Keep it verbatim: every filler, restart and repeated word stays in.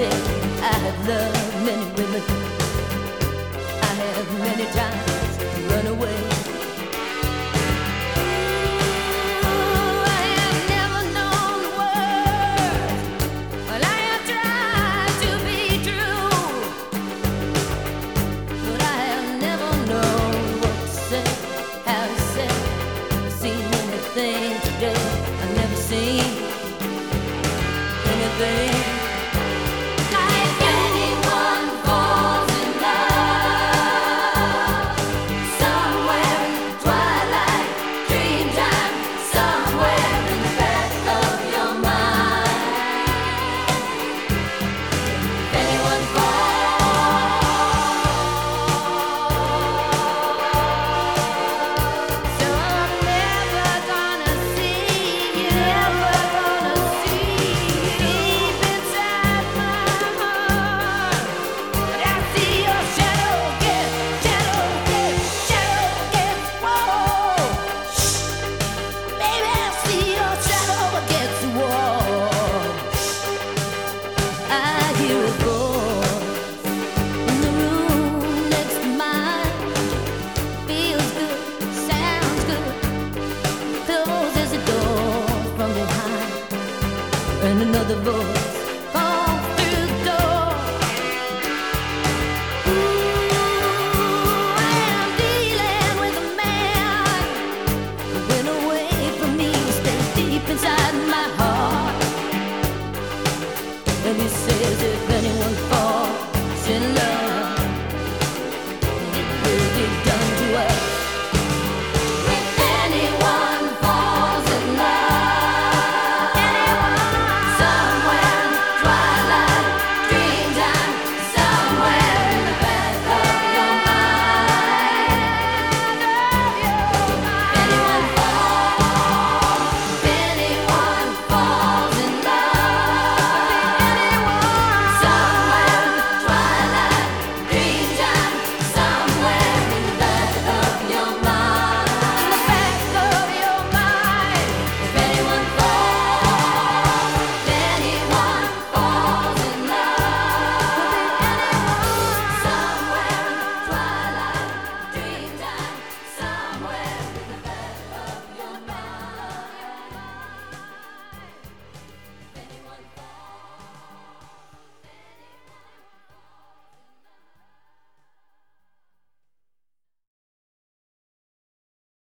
said I have loved many women. I have many times run away. Ooh, I have never known the words, but I have tried to be true. But I have never known what to say, how to say. I've seen anything today I've never seen anything. And another voice calls through the door. Ooh, I am dealing with a man who went away from me, stays deep inside my heart. And he says if anyone falls in love,